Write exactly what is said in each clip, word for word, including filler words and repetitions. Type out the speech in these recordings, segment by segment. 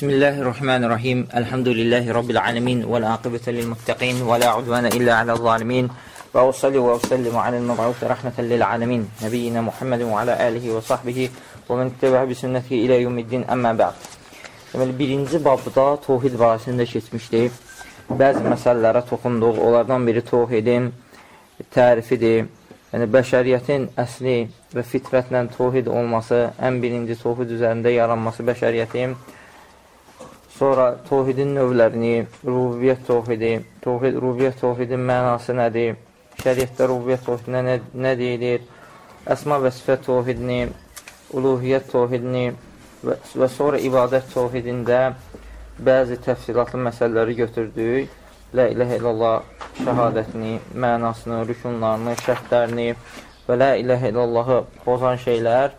Bismillahirrahmanirrahim. Elhamdülillahi Rabbil alemin. Vel aqibete lil muttaqin. Ve la udvane illa alel zalimin. Ve usalli ve usallimu alel meb'uth rahmeten lil alemin. Nebiyyina Muhammedin ve ala alihi ve sahbihi ve men itteba'a bi sünnetihi ila yevmiddin. Amma ba'd. Deməli, birinci babda tohid barəsində keçmişdik. Bəzi məsələlərə toxunduq. Onlardan biri tohidin tərifidir. Yəni, bəşəriyyətin əsli və fitrətlə tohid olması, ən birinci tohid üzərində yaranması bəşəriyyətin. Sonra tohidin növlərini, rububiyyət tohidi, tohid, rububiyyət tohidin mənası nədir, şəriətdə rububiyyət tohidinə nə, nə deyilir, əsma və sifət tohidini, uluhiyyət tohidini və, və sonra ibadət tohidində bəzi təfsilatlı məsələləri götürdük. La iləhə illallah şəhadətini, mənasını, rükunlarını, şərtlərini və la iləhə illallahı pozan şeylər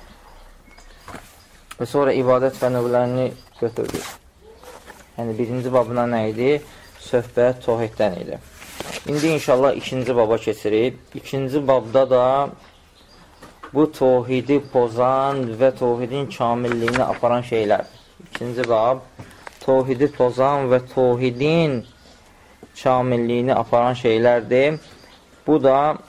və sonra ibadət və növlərini götürdük. Yəni, birinci babına nə idi? Söhbət tohiddən idi. İndi inşallah ikinci baba keçirik. İkinci babda da bu tohidi pozan və tohidin kamilliyini aparan şeylər. İkinci bab, tohidi pozan və tohidin kamilliyini aparan şeylərdir. Bu da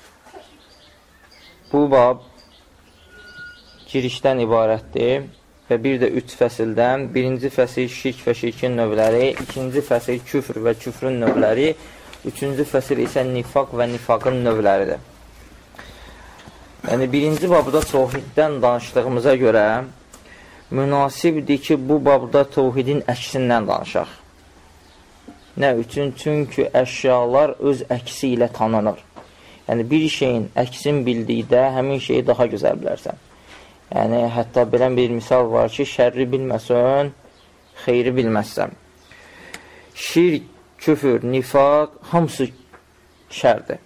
bu bab girişdən ibarətdir və bir də üç fəsildən. Birinci fəsil şirk və şirkin növləri, ikinci fəsil küfr və küfrün növləri, üçüncü fəsil isə nifaq və nifaqın növləridir. Yəni, birinci babda tohiddən danışdığımıza görə münasibdir ki, bu babda tohidin əksindən danışaq. Nə üçün? Çünki əşyalar öz əksi ilə tanınır. Yəni, bir şeyin əksin bildikdə həmin şeyi daha gözəl bilərsən. Yəni, hətta belə bir misal var ki, şərri bilməsən, xeyri bilməzsən. Şirk, küfür, nifaq, hamısı şərdir.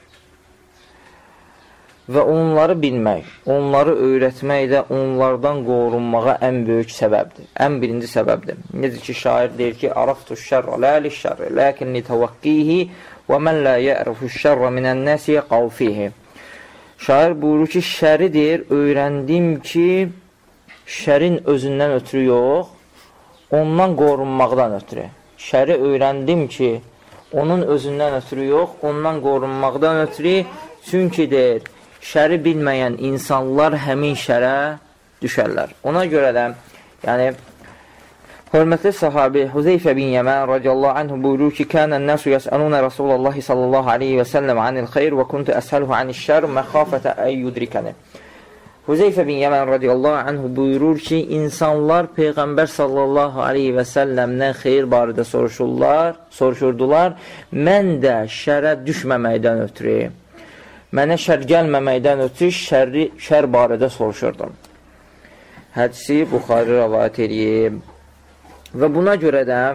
Və onları bilmək, onları öyrətmək də onlardan qorunmağa ən böyük səbəbdir. Ən birinci səbəbdir. Necə ki, şair deyir ki, Araftu şərrə, lə li-şərrə, ləkin li-təvəqqihi və mən lə yə'rifu şərrə minən-nəsi qavfihi. Şair buyurur ki, şəridir, öyrəndim ki, şərin özündən ötürü yox, ondan qorunmaqdan ötürü. Şəri öyrəndim ki, onun özündən ötürü yox, ondan qorunmaqdan ötürü, çünki deyir, şəri bilməyən insanlar həmin şərə düşərlər. Ona görə də, yəni, hörmətli sahabi Huzeyfə bin Yəmən radiyallahu anhu buyurur ki, kənən nəsu yəsəlunə Rasulullahi sallallahu aleyhi və səlləm anil xeyr və kuntu əsəluhu anil şər məxafətə əyyudrikəni. Huzeyfə bin Yəmən radiyallahu anhu buyurur ki, insanlar Peyğəmbər sallallahu aleyhi və səlləmdən xeyr barədə soruşurlar, soruşurdular. Mən də şərə düşməməkdən ötürü, mənə şər gəlməməkdən ötürü şərri, şər barədə soruşurdum. Hədisi Buxari rəvayət edib. Və buna görə də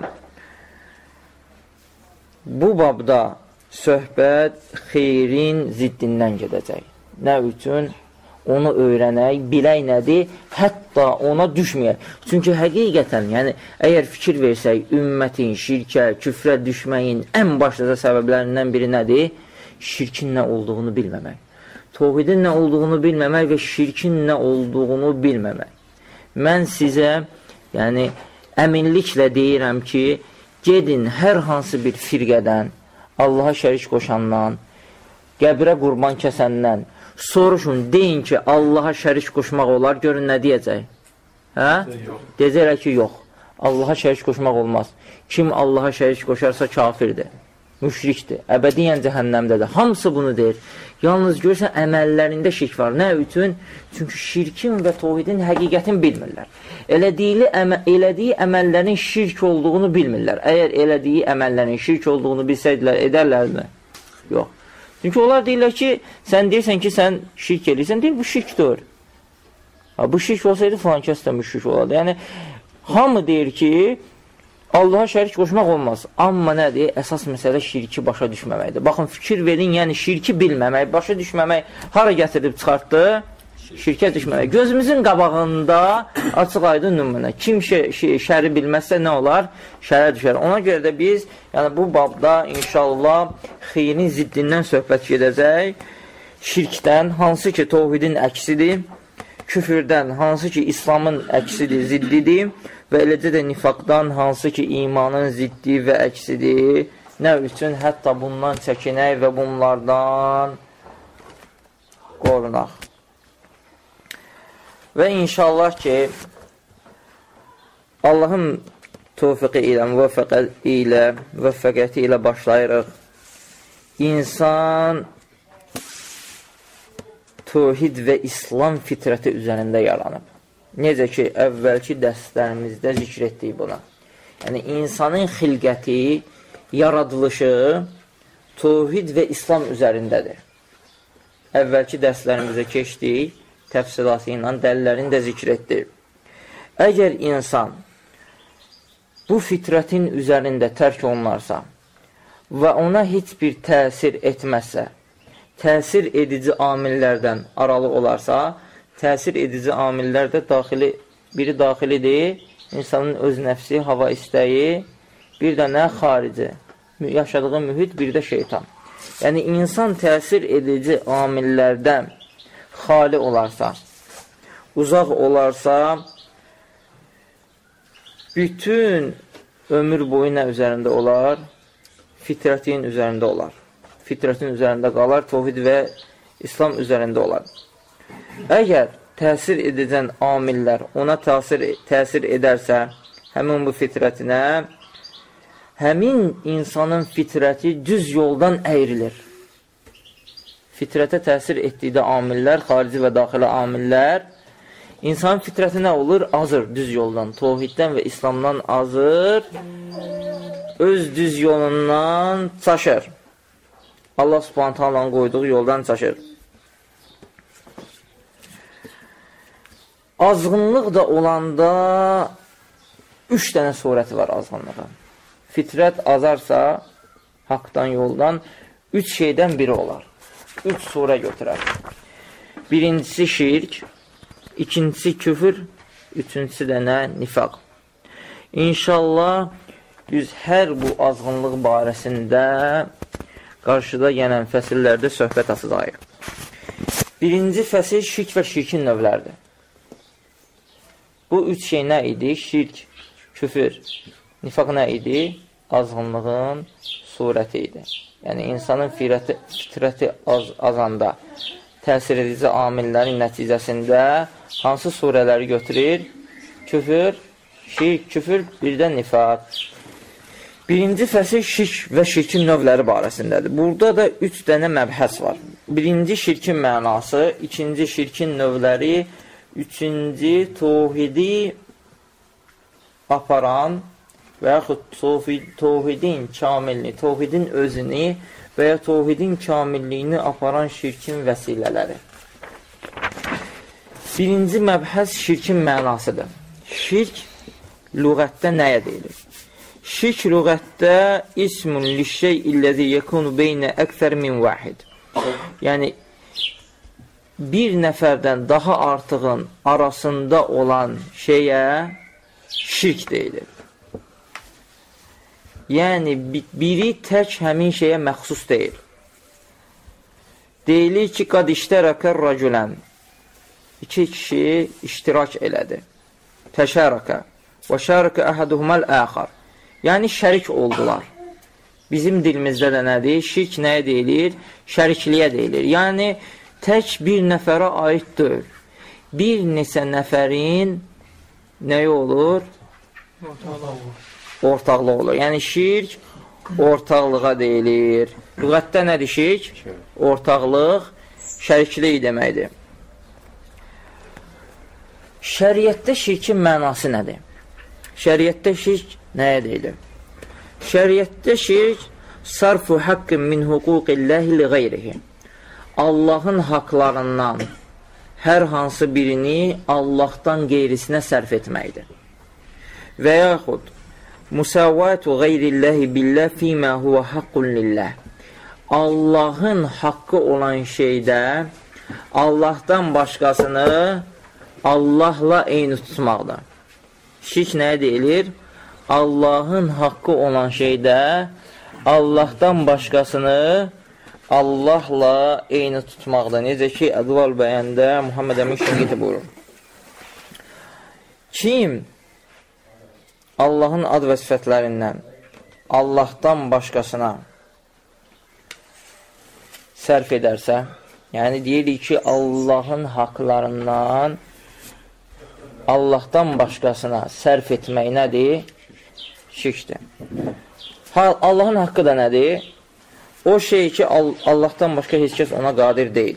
bu babda söhbət xeyrin ziddindən gedəcək. Nə üçün? Onu öyrənək, bilək nədir? Hətta ona düşməyək. Çünki həqiqətən, yəni, əgər fikir versək, ümmətin, şirkə, küfrə düşməyin ən başlıca səbəblərindən biri nədir? Şirkin nə olduğunu bilməmək. Tohidin nə olduğunu bilməmək və şirkin nə olduğunu bilməmək. Mən sizə, yəni, əminliklə deyirəm ki, gedin hər hansı bir firqədən, Allaha şərik qoşandan, qəbrə qurban kəsəndən, soruşun, deyin ki, Allaha şərik qoşmaq olar, görün nə deyəcək? Hə? Deyəcəklər ki, yox, Allaha şərik qoşmaq olmaz. Kim Allaha şərik qoşarsa kafirdir, müşrikdir, əbədiyyən cəhənnəmdədir. Hamısı bunu deyir. Yalnız görürsən, əməllərində şirk var. Nə üçün? Çünki şirkin və tohidin həqiqətini bilmirlər. Elədiyi, əmə, elədiyi əməllərin şirk olduğunu bilmirlər. Əgər elədiyi əməllərin şirk olduğunu bilsəydilər, edərlərmi? Yox. Çünki onlar deyirlər ki, sən deyirsən ki, sən şirk edirsən, deyir, bu şirkdir. Ha, bu şirk olsaydı, falan kəs də müşrik olardı. Yəni, hamı deyir ki, Allaha şərik qoşmaq olmaz. Amma nədir? Əsas məsələ şirki başa düşməməkdir. Baxın, fikir verin, yəni şirki bilməmək, başa düşməmək hara gətirib çıxartdı? Şirkə düşməmək. Gözümüzün qabağında açıq aydın nümunə. Kim şəri bilməzsə nə olar? Şərə düşər. Ona görə də biz, yəni bu babda inşallah xeyrin ziddindən söhbət gedəcək. Şirkdən, hansı ki tohidin əksidir, küfürdən, hansı ki İslamın əksidir, ziddidir, və eləcə də nifaqdan, hansı ki, imanın ziddi və əksidir, nə üçün? Hətta bundan çəkinək və bunlardan qorunaq. Və inşallah ki, Allahın tövfiqi ilə, müvəffəqiyyəti ilə, müvəffəqiyyəti ilə başlayırıq. İnsan tövhid və İslam fitrəti üzərində yaranıb. Necə ki, əvvəlki dərslərimizdə zikr etdik buna. Yəni, insanın xilqəti, yaradılışı tövhid və İslam üzərindədir. Əvvəlki dərslərimizə keçdik, təfsilatı ilə dəlillərini də zikr etdik. Əgər insan bu fitrətin üzərində tərk olunarsa və ona heç bir təsir etməzsə, təsir edici amillərdən aralı olarsa, təsir edici amillər də daxili, biri daxilidir, insanın öz nəfsi, hava istəyi, bir də nə xarici, yaşadığı mühit, bir də şeytan. Yəni, insan təsir edici amillərdən xali olarsa, uzaq olarsa, bütün ömür boyu nə üzərində olar? Fitrətin üzərində olar. Fitrətin üzərində qalar, tövhid və İslam üzərində olar. Əgər təsir edəcən amillər ona təsir, təsir edərsə, həmin bu fitrətinə, həmin insanın fitrəti düz yoldan əyrilir. Fitrətə təsir etdikdə amillər, xarici və daxili amillər, insanın fitrəti nə olur? Azır düz yoldan, tövhiddən və İslamdan azır, öz düz yolundan çaşır. Allah Subhanahu taalanın qoyduğu yoldan çaşır. Azğınlıq da olanda üç dənə surəti var azğınlığa. Fitrət azarsa, haqdan, yoldan, üç şeydən biri olar. Üç surə götürər. Birincisi şirk, ikincisi küfür, üçüncüsü də nə? Nifaq. İnşallah, biz hər bu azğınlıq barəsində qarşıda gələn fəsillərdə söhbət açacağıq. Birinci fəsil şirk və şirkin növləridir. Bu üç şey nə idi? Şirk, küfür, nifaq nə idi? Azğınlığın surəti idi. Yəni, insanın fitrəti, fitrəti az, azanda təsir edici amillərin nəticəsində hansı surələri götürür? Küfür, şirk, küfür, bir də nifaq. Birinci fəsil şirk və şirkin növləri barəsindədir. Burada da üç dənə məbhəs var. Birinci şirkin mənası, ikinci şirkin növləri, üçüncü tövhidi aparan və yaxud tövhidin kamilini, tövhidin özünü və ya tövhidin kamilliyini aparan şirkin vəsilələri. Birinci məbhəs şirkin mənasıdır. Şirk lüğətdə nəyə deyilir? Şirk lüğətdə ismun lişşey illəzi yekunu beynə əksər min vahid. Yəni, bir nəfərdən daha artığın arasında olan şeyə şirk deyilir. Yəni, biri tək həmin şeyə məxsus deyil. Deyilir ki, qad iştərəkər rəculən. İki kişi iştirak elədi. Təşərəkə. Və şərəkə əhəduhuməl əxar. Yəni, şərik oldular. Bizim dilimizdə də nədir? Şirk nəyə deyilir? Şərikliyə deyilir. Yəni, tək bir nəfərə aid deyil. Bir neçə nəfərin nəyi olur? Ortaqlıq olur. Ortaqlıq olur. Yəni, şirk ortaqlığa deyilir. Lüğətdə nədir şirk? Ortaqlıq, şəriklik deməkdir. Şəriətdə şirkin mənası nədir? Şəriətdə şirk nəyə deyilir? Şəriətdə şirk sarfu haqqın min hüquqilləhi li qeyrihi. Allahın haqlarından hər hansı birini Allahdan qeyrisinə sərf etməkdir. Və yaxud musavvatu qeyrilləhi billah fīmə huvə haqqun lillah. Allahın haqqı olan şeydə Allahdan başqasını Allahla eyni tutmaqdır. Şirk nəyə deyilir? Allahın haqqı olan şeydə Allahdan başqasını Allahla eyni tutmaqdır. Necə ki, Ədval bəyəndə Muhammed Əmin Şəngiti buyurur. Kim Allahın ad və sifətlərindən Allahdan başqasına sərf edərsə, yəni deyirik ki, Allahın haqlarından Allahdan başqasına sərf etmək nədir? Şirkdir. Allahın haqqı da nədir? O şey ki, Allahdan başqa heç kəs ona qadir deyil.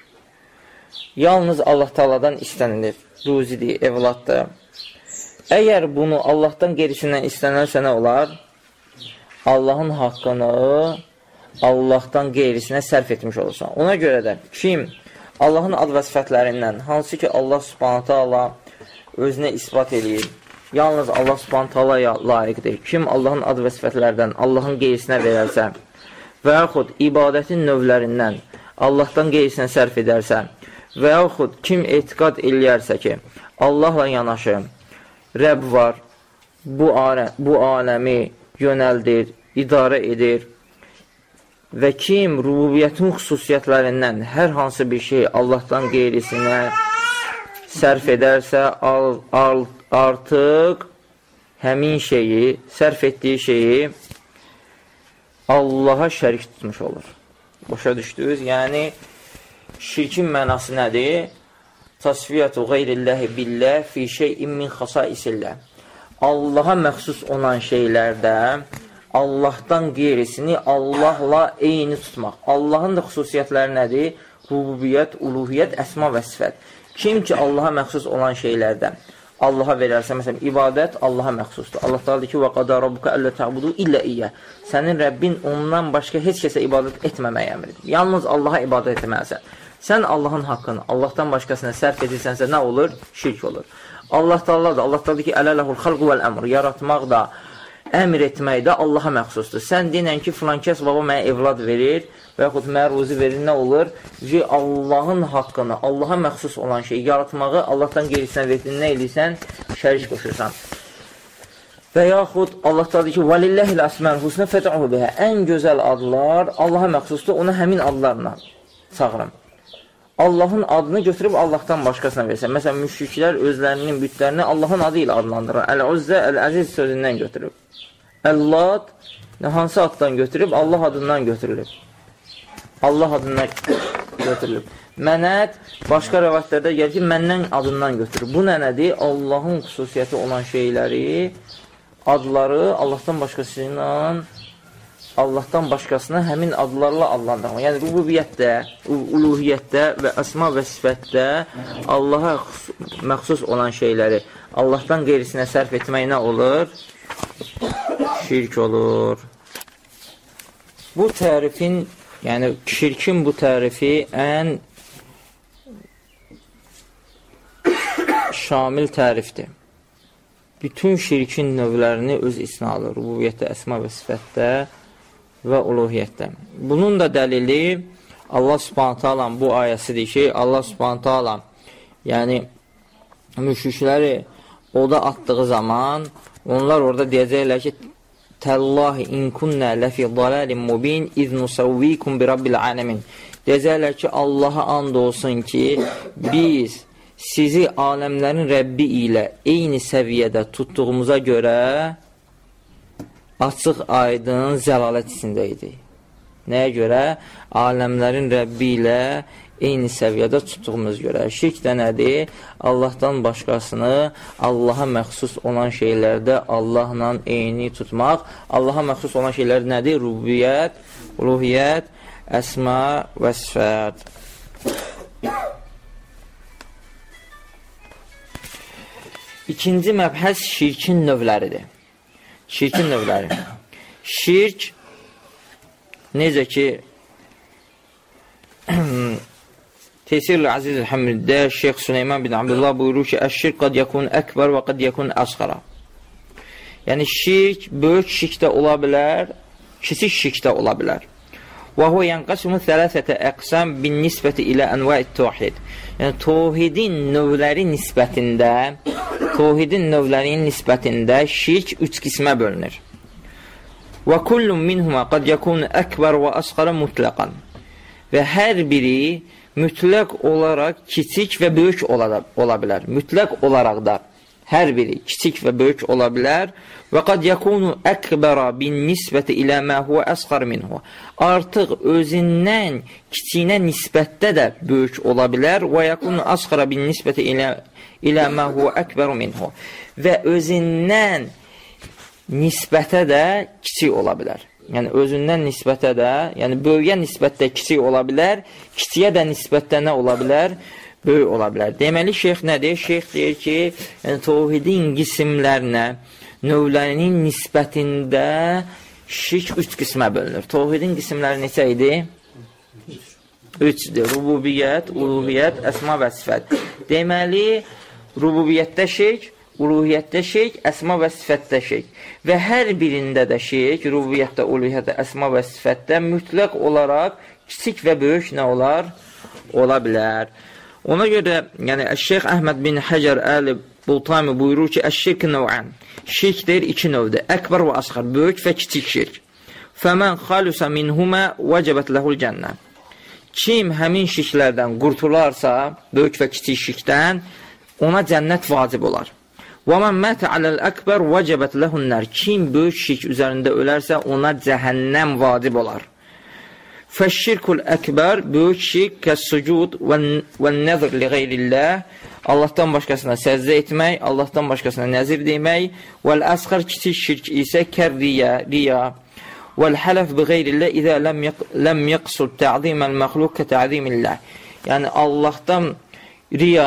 Yalnız Allah Taala'dan istənilir. Ruzidir, evladdır. Əgər bunu Allahdan gerisindən istənərsə nə olar? Allahın haqqını Allahdan qeyrisinə sərf etmiş olursan. Ona görə də kim Allahın ad və sifətlərindən, hansı ki Allah Subhanahu taala özünə isbat eləyir, yalnız Allah Subhanahu taalaya layiqdir. Kim Allahın ad və sifətlərdən Allahın qeyrisinə verərsə və yaxud ibadətin növlərindən Allahdan qeyrisinə sərf edərsə və yaxud kim etiqad eləyərsə ki, Allahla yanaşı Rəbb var, bu, aləm, bu aləmi yönəldir, idarə edir və kim rububiyyətin xüsusiyyətlərindən hər hansı bir şey Allahdan qeyrisinə sərf edərsə, al, al, artıq həmin şeyi, sərf etdiyi şeyi Allaha şərik tutmuş olur. Başa düşdünüz? Yəni, şirkin mənası nədir? Tasfiyyətu qeyrilləhi billəh fi şeyin min xasaisilləh. Allaha məxsus olan şeylərdə Allahdan qeyrisini Allahla eyni tutmaq. Allahın da xüsusiyyətləri nədir? Rububiyyət, uluhiyyət, əsma və sifət. Kim ki Allaha məxsus olan şeylərdə Allaha verərsə, məsələn, ibadət Allaha məxsusdur. Allah da deyir ki, وَقَدَى رَبُّكَ أَلَّا تَعْبُدُوا إِلَّا إِيَّهُ. Sənin Rəbbin ondan başqa heç kəsə ibadət etməməyə əmridir. Yalnız Allaha ibadət etməlisən. Sən Allahın haqqını Allahdan başqasına sərf edirsənsə nə olur? Şirk olur. Allah da da, Allah da deyir ki, "Ələləhul xalqu vəl əmr." Yaratmaq da, əmr etmək də Allaha məxsusdur. Sən deyən ki, filan kəs baba mənə evlad verir və yaxud mənə ruzi verir, nə olur? Ki, Allahın haqqını, Allaha məxsus olan şey, yaratmağı Allahdan qeyrisinə verdin, nə edirsən? Şərik qoşursan. Və yaxud Allah da deyir ki, "Vəlilləhil əsməl husnə fəd'uhu bihə." Ən gözəl adlar Allaha məxsusdur, onu həmin adlarla çağırın. Allahın adını götürüb Allahdan başqasına versən. Məsələn, müşriklər özlərinin bütlərini Allahın adı ilə adlandırır. Əl-Uzzə, Əl-Əziz sözündən götürüb. Əl-Lat hansı addan götürüb? Allah adından götürülüb. Allah adından götürülüb. Mənət başqa rəvayətlərdə gəlir ki, məndən adından götürüb. Bu nə nədir? Allahın xüsusiyyəti olan şeyləri, adları Allahdan başqasıyla Allahdan başqasına həmin adlarla adlandırmaq. Yəni, rububiyyətdə, uluhiyyətdə və əsma və sifətdə Allaha məxsus olan şeyləri Allahdan qeyrisinə sərf etmək nə olur? Şirk olur. Bu tərifin, yəni şirkin bu tərifi ən şamil tərifdir. Bütün şirkin növlərini öz içinə alır. Rububiyyətdə, əsma və sifətdə və uluhiyyətdə. Bunun da dəlili Allah Subhanahu taala bu ayəsidir ki, Allah Subhanahu taala yəni müşrikləri oda atdığı zaman onlar orada deyəcəklər ki, "Təllahi in kunna lafi dalalin mubin iz nusawwikum bi rabbil alamin." Deyəcəklər ki, Allaha and olsun ki, biz sizi aləmlərin Rəbbi ilə eyni səviyyədə tutduğumuza görə açıq aydın zəlalət içində idi. Nəyə görə? Aləmlərin Rəbbi ilə eyni səviyyədə tutduğumuz görə. Şirk də nədir? Allahdan başqasını Allaha məxsus olan şeylərdə Allahla eyni tutmaq. Allaha məxsus olan şeylər nədir? Rububiyyət, uluhiyyət, əsma və sifət. İkinci məbhəs şirkin növləridir. Şirkin növləri. Şirk, necə ki, Tesir-i Aziz-i Həmiddə Şeyx Süleyman bin Abdullah buyurur ki, "Əş-şirk qad yakun əkbər və qad yakun əsğara." Yəni, şirk, böyük şirk də ola bilər, kiçik şirk də ola bilər. Və huvə yənqəsimu thələsətə əqsəm bin nisbəti ilə ənvəi tövhid. Yəni, tövhidin növləri nisbətində, tövhidin növlərinin nisbətində şirk üç qismə bölünür. Və kullun minhuma qad yakun əkbər və əsğara mutlaqan. Və hər biri mütləq olaraq kiçik və böyük ola, ola bilər. Mütləq olaraq da Hər biri kiçik və böyük ola bilər. Və qad yakunu akbara bin nisbati ila ma huwa asghar minhu. Artıq özündən kiçiyinə nisbətdə də böyük ola bilər. Və yakunu asghara bin nisbati ila ila ma huwa akbar minhu. Və özündən nisbətə də kiçik ola bilər. Yəni özündən nisbətə də, yəni böyüyə nisbətdə kiçik ola bilər, kiçiyə də nisbətdə nə ola bilər? Böyük ola bilər. Deməli, şeyx nədir? Şeyx deyir ki, yəni, tövhidin qismlərinə, növlərinin nisbətində şirk üç qismə bölünür. Tövhidin qismləri neçə idi? Üçdür. Rububiyyət, uluhiyyət, əsma və sifət. Deməli, rububiyyətdə şirk, uluhiyyətdə şirk, əsma və sifətdə şirk. Və hər birində də şirk, rububiyyətdə, uluhiyyətdə, əsma və sifətdə mütləq olaraq kiçik və böyük nə olar? Ola bilər. Ona görə, yəni, Şeyx Əhməd bin Həcər Əl-Bultami buyurur ki, əşşirk nəvən. Şirk deyir iki növdür. Əkbar və asğar, böyük və kiçik şirk. Fəmən xalusa minhumə vəcəbət ləhul cənnə. Kim həmin şirklərdən qurtularsa, böyük və kiçik şirkdən, ona cənnət vacib olar. Və mən mətə aləl-əkbər vəcəbət ləhun nər. Kim böyük şirk üzərində ölərsə, ona cəhənnəm vacib olar. Fəşşirkul əkbər, böyük şirk, kəs-sucud və nəzr li qeyrilləh, Allahdan başqasına səzdə etmək, Allahdan başqasına nəzir demək, vəl-əsxar kiçik şirk isə kər-riya, riya, vəl-hələf bi qeyrilləh izə ləm yəqsud tə'ziməl məxluq kə tə'zimilləh. Yəni, Allahdan riya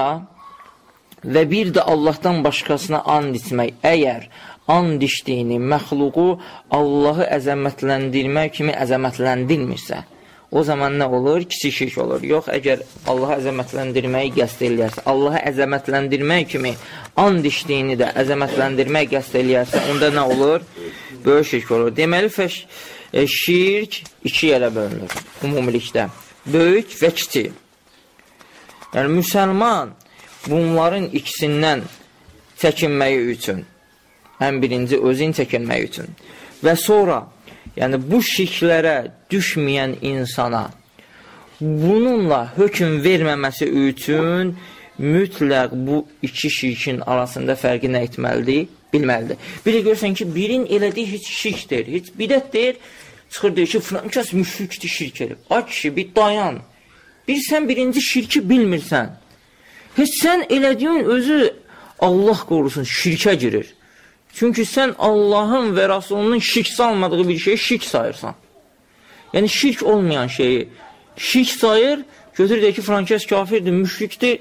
və bir də Allahdan başqasına and içmək, əgər and içdiyini, məxluqu Allahı əzəmətləndirmək kimi əzəmətləndirmirsə, o zaman nə olur? Kiçik şirk olur. Yox, əgər Allahı əzəmətləndirməyi qəsd eləyərsə, Allahı əzəmətləndirmək kimi and içdiyini də əzəmətləndirmək qəsd eləyərsə, onda nə olur? Böyük şirk olur. Deməli, fəş, e, şirk iki yerə bölünür ümumilikdə. Böyük və kiçik. Yəni, müsəlman bunların ikisindən çəkinməyi üçün, ən birinci özün çəkinmək üçün və sonra, yəni bu şirklərə düşməyən insana bununla hökm verməməsi üçün mütləq bu iki şirkin arasında fərqi nə etməlidir? Bilməlidir. Bir də görürsən ki, birin elədiyi heç şirk deyir, heç bidət deyir, çıxır deyir ki, filan kəs müşrikdir, şirk edib. Ay kişi, bir dayan. Bir sən birinci şirki bilmirsən. Heç sən elədiyin özü Allah qorusun şirkə girir. Çünki sən Allahın və Rasulunun şirk salmadığı bir şeyi şirk sayırsan. Yəni şirk olmayan şeyi şirk sayır, götür deyir ki, filan kəs kafirdir, müşrikdir.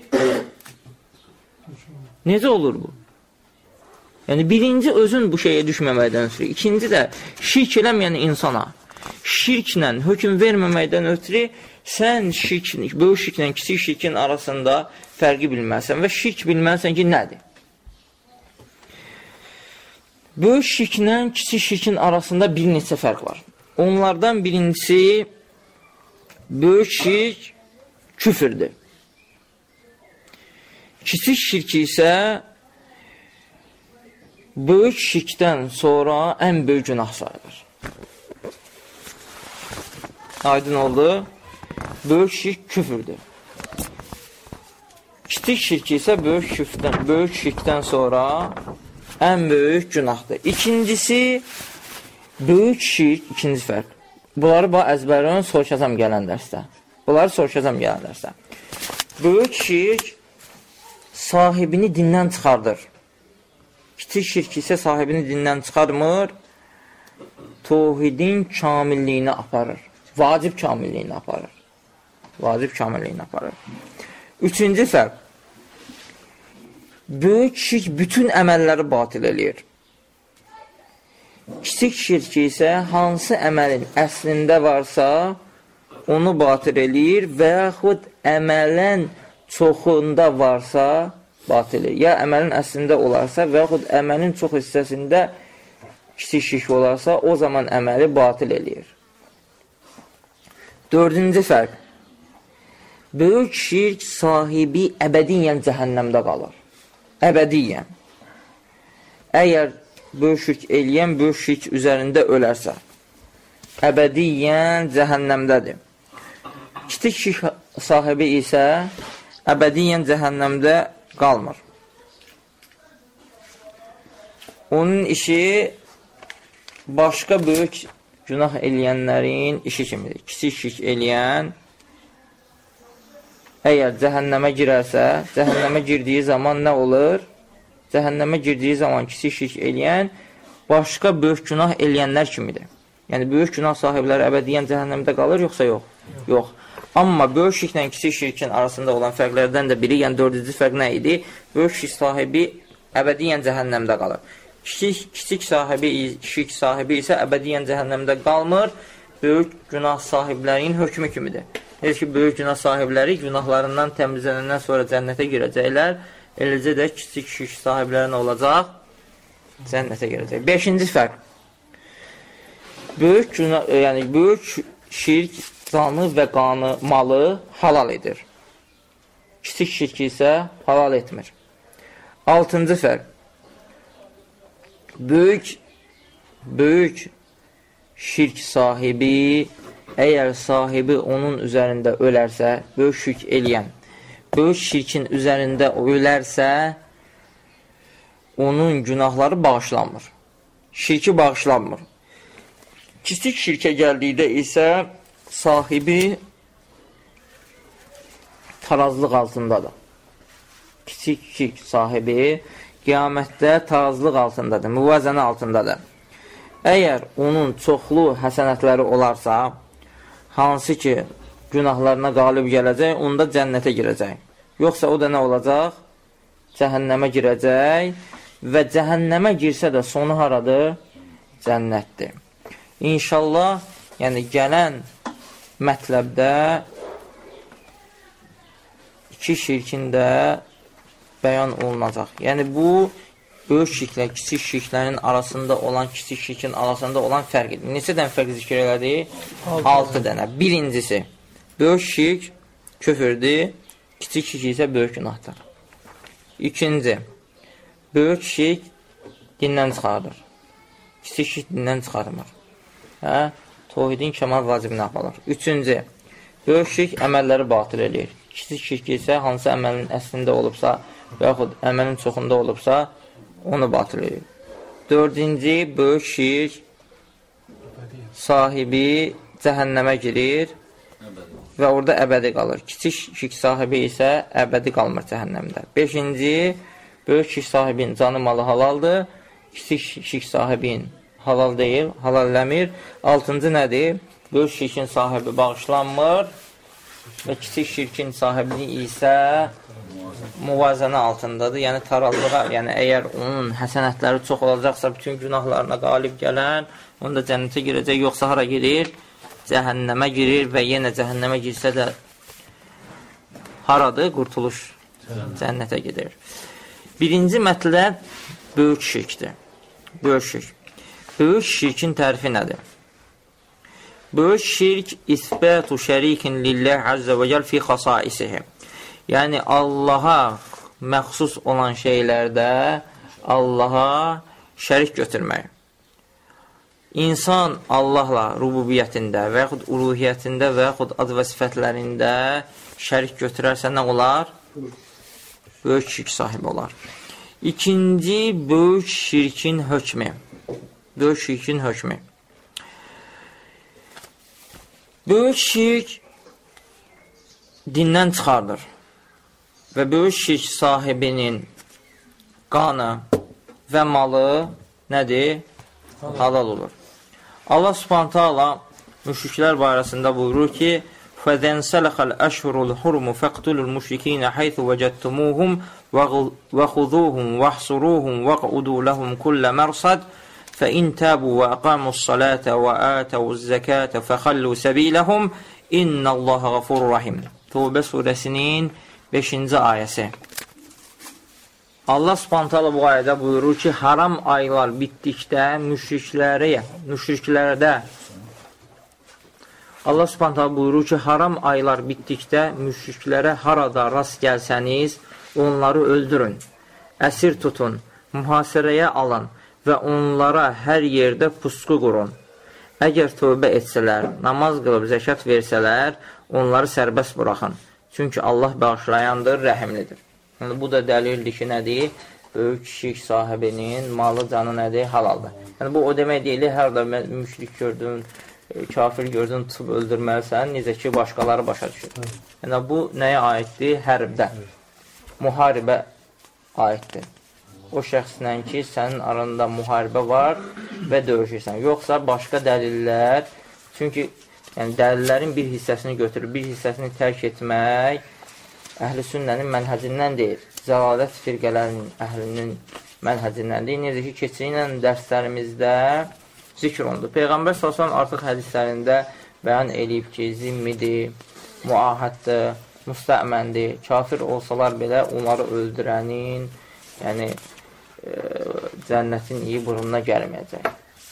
Necə olur bu? Yəni birinci özün bu şeyə düşməməkdən ötürü, ikinci də şirk eləməyən insana şirklə hökm verməməkdən ötürü sən şirk, böyük şirklə kiçik şirkin arasında fərqi bilməlisən və şirk bilməlisən ki, nədir? Böyük şirklə kiçik şirkin arasında bir neçə fərq var. Onlardan birincisi, böyük şirk küfürdür. Kiçik şirk isə böyük şirkdən sonra ən böyük günah sayılır. Aydın oldu. Böyük şirk küfürdür. Kiçik şirk isə böyük şirkdən, böyük şirkdən sonra ən böyük günahdır. İkincisi, böyük şirk, ikinci fərq. Bunları bax əzbərin soruşacam gələn dərsdə. Bunları soruşacam gələn dərsdə. Böyük şirk sahibini dindən çıxardır. Kiçik şirk isə sahibini dindən çıxarmır, tövhidin kamilliyini aparır. Vacib kamilliyini aparır. Vacib kamilliyini aparır. Üçüncü fərq. Böyük şirk bütün əməlləri batil eləyir. Kiçik şirk isə hansı əməlin əslində varsa, onu batil eləyir və yaxud əməlin çoxunda varsa, batil eləyir. Ya əməlin əslində olarsa və yaxud əməlin çox hissəsində kiçik şirk olarsa, o zaman əməli batil eləyir. Dördüncü fərq. Böyük şirk sahibi əbədiyyən cəhənnəmdə qalır. Əbədiyyən. Əgər böyük şirk eləyən, böyük şirk üzərində ölərsə, əbədiyyən cəhənnəmdədir. Kiçik şirk sahibi isə əbədiyyən cəhənnəmdə qalmır. onun işi başqa böyük günah eləyənlərin işi kimidir. Kiçik şirk eləyən əgər cəhənnəmə girərsə, cəhənnəmə girdiyi zaman nə olur? Cəhənnəmə girdiyi zaman kiçik şirk eləyən başqa böyük günah eləyənlər kimidir. Yəni, böyük günah sahibləri əbədiyyən cəhənnəmdə qalır, yoxsa yox? Yox. Amma böyük şirklə kiçik şirkin arasında olan fərqlərdən də biri, yəni dördüncü fərq nə idi? Böyük şirk sahibi əbədiyyən cəhənnəmdə qalır. Kiçik, kiçik sahibi, şirk sahibi isə əbədiyyən cəhənnəmdə qalmır, böyük günah sahiblərinin hökmü kimidir. Deyir ki, böyük günah sahibləri günahlarından təmizlənəndən sonra cənnətə girəcəklər, eləcə də kiçik şirk sahibləri nə olacaq? Cənnətə girəcək. Beşinci fərq. Böyük, günah, yəni, böyük şirk canı və qanı, malı halal edir. Kiçik şirk isə halal etmir. Altıncı fərq. Böyük, böyük şirk sahibi, əgər sahibi onun üzərində ölərsə, böyük şirk eləyən, böyük şirkin üzərində ölərsə, onun günahları bağışlanmır. Şirki bağışlanmır. Kiçik şirkə gəldikdə isə sahibi tarazlıq altındadır. Kiçik şirk sahibi qiyamətdə tarazlıq altındadır, müvazənə altındadır. Əgər onun çoxlu həsənətləri olarsa, hansı ki günahlarına qalib gələcək, onda cənnətə girəcək. Yoxsa o da nə olacaq? Cəhənnəmə girəcək və cəhənnəmə girsə də sonu haradır? Cənnətdir. İnşallah, yəni gələn mətləbdə iki şirkin də bəyan olunacaq. Yəni, bu, böyük şirklə kiçik şirklərin arasında olan, kiçik şirkin arasında olan fərqidir. Neçə dən fərq zikr elədi? Altı dənə. Birincisi, böyük şirk küfürdür, kiçik şirk isə böyük günahdır. İkinci, böyük şirk dindən çıxardır. Kiçik şirk dindən çıxarmır. Hə? Tohidin kəmal vacibini aparır. Üçüncü, böyük şirk əməlləri batıl eləyir. Kiçik şirk isə hansı əməlin əslində olubsa və yaxud əməlin çoxunda olubsa, onu batıl edir. Dördüncü, böyük şirk sahibi cəhənnəmə girir və orada əbədi qalır. Kiçik şirk sahibi isə əbədi qalmır cəhənnəmdə. Beşinci, böyük şirk sahibinin canı malı halaldır. Kiçik şirk sahibinin halal deyil, halalləmir. Altıncı nədir? Böyük şirkin sahibi bağışlanmır və kiçik şirkin sahibini isə muvazənə altındadır. Yəni, tarallığa, yəni əgər onun həsənətləri çox olacaqsa, bütün günahlarına qalib gələn, onu da cənnətə girəcək, yoxsa hara girir? Cəhənnəmə girir və yenə cəhənnəmə girsə də haradır? Qurtuluş cənnətə gedir. Birinci mətləb böyük şirkdir. Böyük şirk. Böyük şirkin tərifi nədir? Böyük şirk isbətu şərikin lilləh əzzə və gəl fi xasaisihi. Yəni, Allaha məxsus olan şeylərdə Allaha şərik götürmək. İnsan Allahla rububiyyətində və yaxud uluhiyyətində və yaxud ad və sifətlərində şərik götürərsə nə olar? Böyük şirk sahibi olar. İkinci, böyük şirkin hökmü. Böyük şirkin hökmü. Böyük şirk dindən çıxardır və böyük şirk sahibinin qanı və malı nədir? Halal olur. Allah subhanahu ta'ala müşriklər barəsində buyurur ki, فَذَنْ سَلَخَ الْأَشْهُرُ الْحُرُمُ فَقْتُلُ الْمُشْرِكِينَ حَيْثُ وَجَدْتُمُوهُمْ وَخُذُوهُمْ وَاحْصُرُوهُمْ وَاقْعُدُوا لَهُمْ كُلَّ مَرْصَدٍ فَإِنْ تَابُوا وَأَقَامُوا الصَّلَاةَ وَآتَوُا الزَّكَاةَ فَخَلُّوا سَبِيلَهُمْ إِنَّ اللَّهَ غَفُورٌ رَحِيمٌ. Tövbə surəsinin beşinci ayəsi. Allah Subhanahu taala bu ayədə buyurur ki, haram aylar bitdikdə müşriklərə, müşriklərdə Allah Subhanahu taala buyurur ki, haram aylar bitdikdə müşriklərə harada rast gəlsəniz, onları öldürün, əsir tutun, mühasirəyə alın və onlara hər yerdə pusqu qurun. Əgər tövbə etsələr, namaz qılıb zəkat versələr, onları sərbəst buraxın. Çünki Allah bağışlayandır, rəhimlidir. Yəni, bu da dəlildir ki, nədir? böyük şirk sahibinin malı, canı nədir? Halaldır. Yəni, bu o demək deyilir, hər da müşrik gördün, kafir gördün, tutub öldürməlisən, necə ki, başqaları başa düşür. Yəni, bu nəyə aiddir? Hərbdə. Müharibə aiddir. O şəxslə ki, sənin aranda müharibə var və döyüşürsən. Yoxsa başqa dəlillər, çünki yəni, dəlillərin bir hissəsini götürür, bir hissəsini tərk etmək əhl-i sünnənin mənhəcindən deyil. Zəlalət firqələrinin əhlinin mənhəcindən deyil. Necə ki, keçirilən dərslərimizdə zikr olundu. Peyğəmbər sallallahu artıq hədislərində bəyan edib ki, zimmidir, muahəddir, müstəməndir, kafir olsalar belə onları öldürənin, yəni e, cənnətin iyi burununa gəlməyəcək.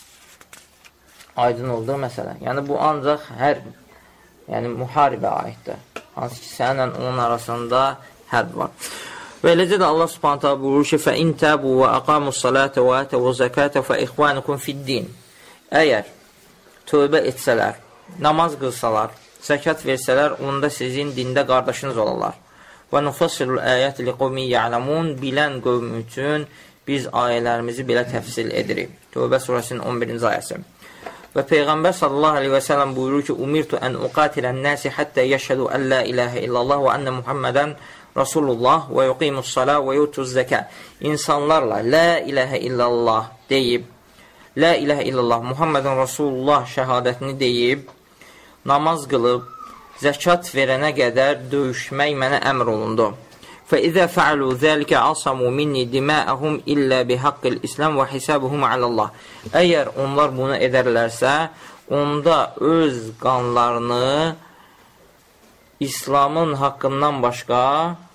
Aydın olduğu məsələ. Yəni, bu ancaq hər yəni, müharibə aiddir. Hansı ki, sənlə onun arasında hərb var. Və eləcə də Allah subhanətə buyurur ki, فَاِنْ تَابُوا وَأَقَامُوا الصَّلَاةَ وَآتَوُوا الزَّكَاةَ فَإِخْوَانُكُمْ فِي الدِّينِ Əgər tövbə etsələr, namaz qılsalar, zəkat versələr, onda sizin dində qardaşınız olarlar. Və nufassilul əyət li qovmi ya'lamun bilən qövm üçün biz ayələrimizi belə təfsil edirik. Tövbə surəsinin on birinci ayəsi. Və Peyğəmbər sallallahu aleyhi və sələm buyurur ki, umirtu ən uqatilən nəsi həttə yəşhədu ən la iləhə illallah və ənə Muhammədən Rasulullah və yuqimus salə və yutuz zəkə. İnsanlarla la iləhə illallah deyib, la iləhə illallah Muhammədən Rasulullah şəhadətini deyib, namaz qılıb, zəkat verənə qədər döyüşmək mənə əmr olundu. فَإِذَا فَعَلُوا ذَلِكَ عَصَمُوا مِنِّي دِمَاءَهُمْ إِلَّا بِحَقِّ الْإِسْلَامِ وَحِسَابُهُمْ عَلَى اللّٰهِ Əgər onlar bunu edərlərsə, onda öz qanlarını İslamın haqqından başqa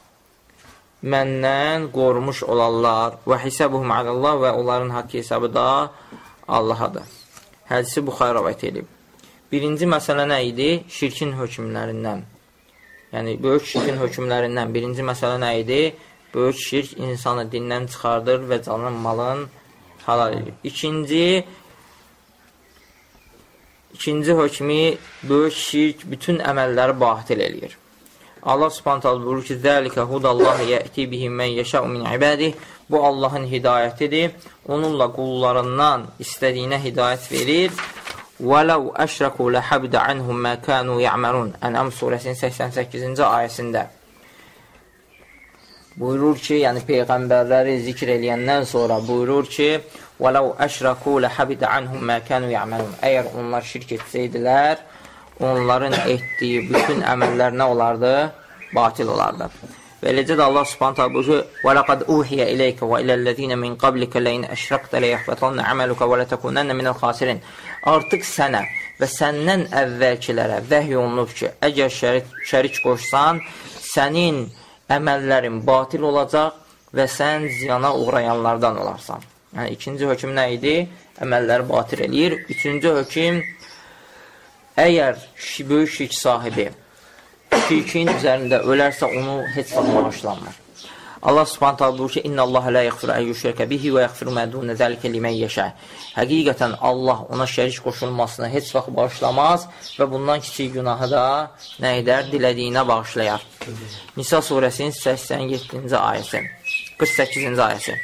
məndən qorumuş olarlar. وَحِسَابُهُمْ عَلَى اللّٰهِ Və onların haqqı hesabı da Allahadır. Hədisi Buxarı rəvayət edib. Birinci məsələ nə idi? Şirkin hökmlərindən. Yəni, böyük şirkin hökmlərindən birinci məsələ nə idi? Böyük şirk insanı dindən çıxardır və canın, malın halal edir. İkinci, ikinci hökmü böyük şirk bütün əməlləri batil eləyir. Allah subhanət hala buyurur ki, ذَٰلِكَ هُدَ اللّٰهِ يَأْتِي بِهِ مَنْ يَشَاءُ مِنْ عِبَادِهِ Bu Allahın hidayətidir. Onunla qullarından istədiyinə hidayət verir. وَلَوْ أَشْرَكُوا لَحَبْدَ عَنْهُمْ مَا كَانُوا يَعْمَرُونَ Ən'am surəsinin səksən səkkizinci ayəsində buyurur ki, yəni Peyğəmbərləri zikr eləyəndən sonra buyurur ki, وَلَوْ أَشْرَكُوا لَحَبْدَ عَنْهُمْ مَا كَانُوا يَعْمَرُونَ Əgər onlar şirk etsəydilər, onların etdiyi bütün əməllər nə olardı? Batil olardı. Və eləcə də Allah subhanət hala buyurur ki, وَلَقَدْ أُوحِيَ إِلَيْكَ وَإِلَى الَّذِينَ مِنْ قَبْلِكَ لَيْنْ أَشْرَقْتَ لَيَحْبَطَنَّ عَمَلُكَ وَلَتَكُونَنَّ مِنَ الْخَاسِرِينَ Artıq sənə və səndən əvvəlkilərə vəhy olunub ki, əgər şərik, şərik qoşsan, sənin əməllərin batil olacaq və sən ziyana uğrayanlardan olarsan. Yəni, ikinci hökm nə idi? Əməlləri batil eləyir. Üçüncü hökm, əgər böyük şirk sahibi şirkin üzərində ölərsə, onu heç vaxt bağışlanmır. Allah subhanət hala buyurur ki, İnna Allah la yəxfir ən yüşrəkə bihi və yəxfir mədunə zəlikə limən yeşə. Həqiqətən Allah ona şərik qoşulmasını heç vaxt bağışlamaz və bundan kiçik günahı da nə edər? Dilədiyinə bağışlayar. Nisa surəsinin səksən yeddinci ayəsi, qırx səkkizinci ayəsi.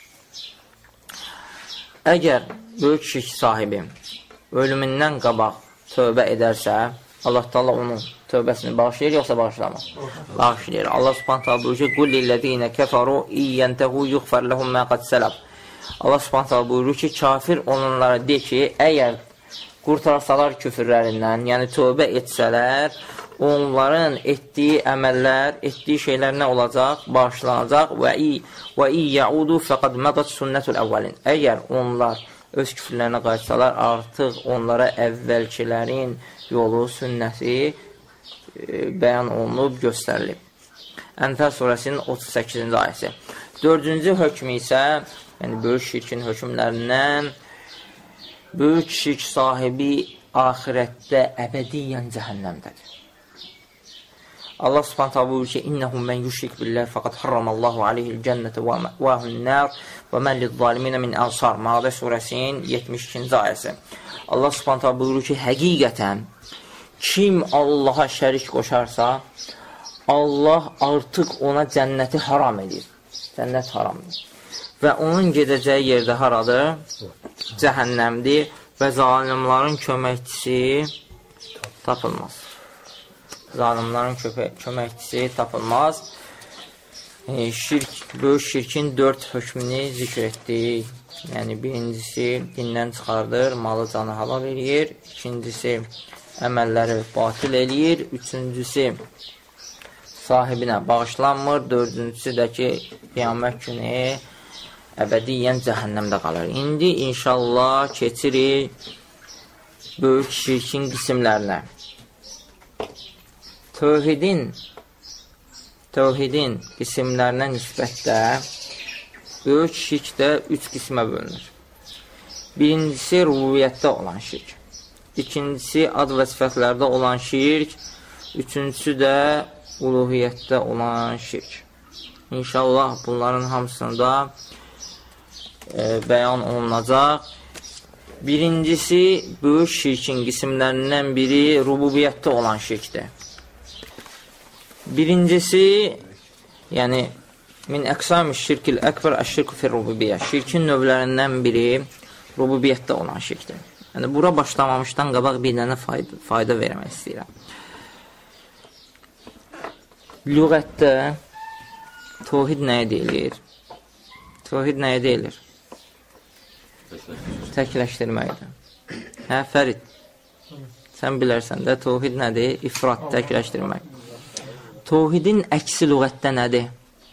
Əgər böyük şirk sahibi ölümündən qabaq tövbə edərsə, Allah Taala onun tövbəsini bağışlayır, yoxsa bağışlamaz? Bağışlayır. Allah subhanət hala buyurur ki, قُلْ لِلَّذ۪ينَ كَفَرُوا اِيَّنْتَهُوا يُغْفَرْ لَهُمْ مَا قَدْ سَلَبْ Allah subhanət hala buyurur ki, kafir onlara de ki, əgər qurtarsalar küfürlərindən, yəni tövbə etsələr, onların etdiyi əməllər, etdiyi şeylər nə olacaq? Bağışlanacaq. Və iyyəudu fəqad mədat sünnətul əvvəlin. Əgər onlar öz küfürlərinə qayıtsalar, artıq onlara əvvəlkilərin yolu, sünnəsi e, bəyan olunub, göstərilib. Ənfəl surəsinin otuz səkkizinci ayəsi. Dördüncü hökmü isə, yəni böyük şirkin hökmlərindən, böyük şirk sahibi axirətdə əbədiyyən cəhənnəmdədir. Allah subhanət hala buyurur ki, İnnəhum mən yüşrik billah fəqad harramallahu aleyhil cənnətə və məhvəhun nər və mən lizzaliminə min ənsar. Madə surəsinin yetmiş ikinci ayəsi. Allah subhanət hala buyurur ki, həqiqətən kim Allaha şərik qoşarsa, Allah artıq ona cənnəti haram edir. Cənnət haram edir. və onun gedəcəyi yerdə haradır? Cəhənnəmdir və zalimların köməkçisi tapılmaz. Zalimların köməkçisi tapılmaz. E, şirk, böyük şirkin dörd hökmünü zikr etdik. Yəni, birincisi dindən çıxardır, malı canı halal eləyir. İkincisi, əməlləri batil eləyir. Üçüncüsü, sahibinə bağışlanmır. Dördüncüsü də ki, qiyamət günü əbədiyyən cəhənnəmdə qalır. İndi inşallah keçirik böyük şirkin qismlərinə. Tövhidin Tövhidin qismlərinə nisbətdə böyük şirk də üç qismə bölünür. Birincisi, rububiyyətdə olan şirk. İkincisi, ad və sifətlərdə olan şirk. Üçüncüsü də uluhiyyətdə olan şirk. İnşallah bunların hamısında e, bəyan olunacaq. Birincisi, böyük şirkin qismlərindən biri rububiyyətdə olan şirkdir. Birincisi, yəni, min əqsam-ı şirkil əkbər əşşirku fir-rububiyyə. Şirkin növlərindən biri rububiyyətdə olan şirkdir. Yəni, bura başlamamışdan qabaq bir dənə fayda, fayda vermək istəyirəm. Lüğətdə tövhid nəyə deyilir? Tövhid nəyə deyilir? Təkləşdirməkdir. Hə, Fərid? Sən bilərsən də, tövhid nədir? İfrat, təkləşdirmək. Tövhidin əksi lüğətdə nədir?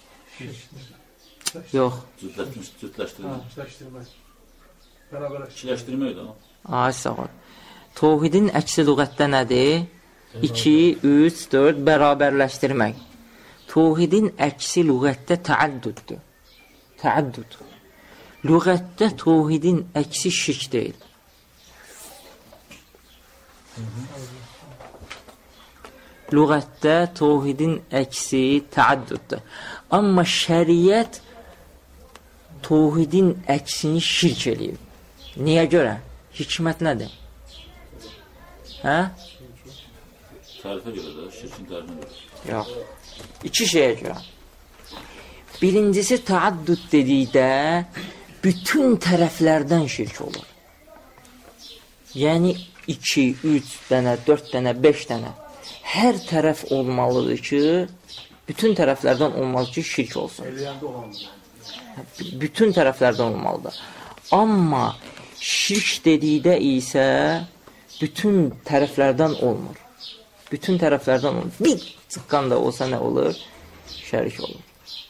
Yox. Cütləşdirmək. İkiləşdirmək də. Ay, sağ ol. Tövhidin əksi lüğətdə nədir? iki, üç, dörd, bərabərləşdirmək. Tövhidin əksi lüğətdə təəddüddür. Təəddüd. Lüğətdə tövhidin əksi şirk deyil. Lüğətdə tövhidin əksi təəddüddür. Amma şəriət tövhidin əksini şirk eləyir. Niyə görə? Hikmət nədir? Hə? Tərifə görə də, şirkin tərifə görə. Yox. İki şeyə görə. Birincisi, təəddüd dedikdə bütün tərəflərdən şirk olur. Yəni, iki, üç dənə, dörd dənə, beş dənə. Hər tərəf olmalıdır ki, bütün tərəflərdən olmalıdır ki, şirk olsun. Bütün tərəflərdən olmalıdır. Amma şirk dedikdə isə bütün tərəflərdən olmur. Bütün tərəflərdən olmur. Bir çıqqan da olsa nə olur? Şərik olur.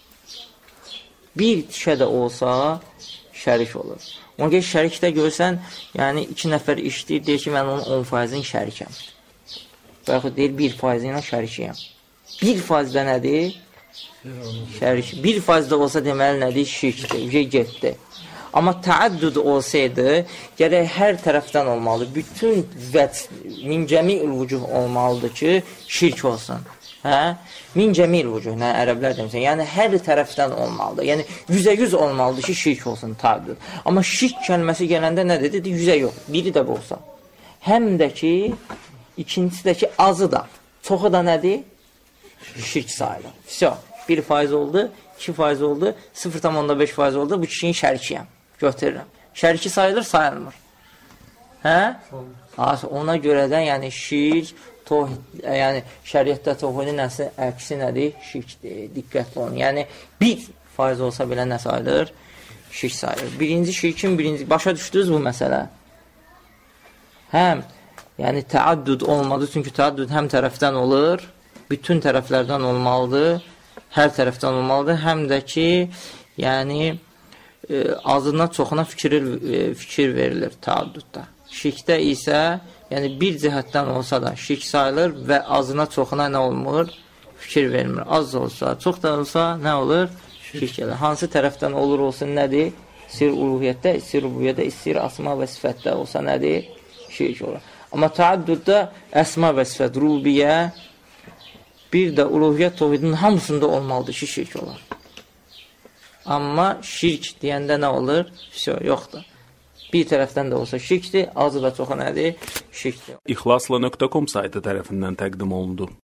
Bir tişə də olsa şərik olur. Ona görə şərikdə görsən, yəni iki nəfər işləyir, deyir ki, mən onun on faizin şərikəm. Və yaxud deyir, bir faizi ilə şərikiyəm. Bir faizdə nədir? Şərik. Bir faizdə olsa deməli nədir? Şirkdir. Ücə getdi. Amma təəddüd olsaydı, gərək hər tərəfdən olmalıdır. Bütün vəc, min cəmi'ül vücuh olmalıdır ki, şirk olsun. Hə? Min cəmi'ül vücuh, nə ərəblər demişsən. Yəni, hər tərəfdən olmalıdır. Yəni, yüzə yüz olmalıdır ki, şirk olsun, təəddüd. Amma şirk kəlməsi gələndə nə dedi? Yüzə yox. Biri də bu olsa. Həm də ki, İkincisi də ki, azı da, çoxu da nədir? Şirk sayılır. Всё, bir faiz oldu, iki faiz oldu, sıfır tam beş faiz oldu, bu kişinin şərikiyəm, götürürəm. Şəriki sayılır, sayılmır. Hə? Ona görədən, yəni şirk, tohid, yəni şəriətdə tohidin nəsi, əksi nədir? Şirkdir, diqqətli olun. Yəni, bir faiz olsa belə nə sayılır? Şirk sayılır. Birinci şirkin, birinci, başa düşdünüz bu məsələ? Həm, yəni təəddüd olmadı, çünki təəddüd həm tərəfdən olur, bütün tərəflərdən olmalıdır, hər tərəfdən olmalıdır, həm də ki, yəni e, azından çoxuna fikir, e, fikir verilir təəddüddə. Şirkdə isə, yəni bir cəhətdən olsa da şirk sayılır və azına çoxuna nə olmur? Fikir vermir. Az olsa, çox da olsa nə olur? Şirk gəlir. Hansı tərəfdən olur olsun nədir? İstir uluhiyyətdə, istir rububiyyətdə, istir asma və sifətdə olsa nədir? Şirk olur. Amma təəddüddə əsma və sifət, rububiyyə, bir də uluhiyyət tohidinin hamısında olmalıdır ki, şirk olar. Amma şirk deyəndə nə olur? Всё, yoxdur. Bir tərəfdən də olsa şirkdir, azı da çoxu nədir? Şirkdir. İxlasla nöqtə com saytı tərəfindən təqdim olundu.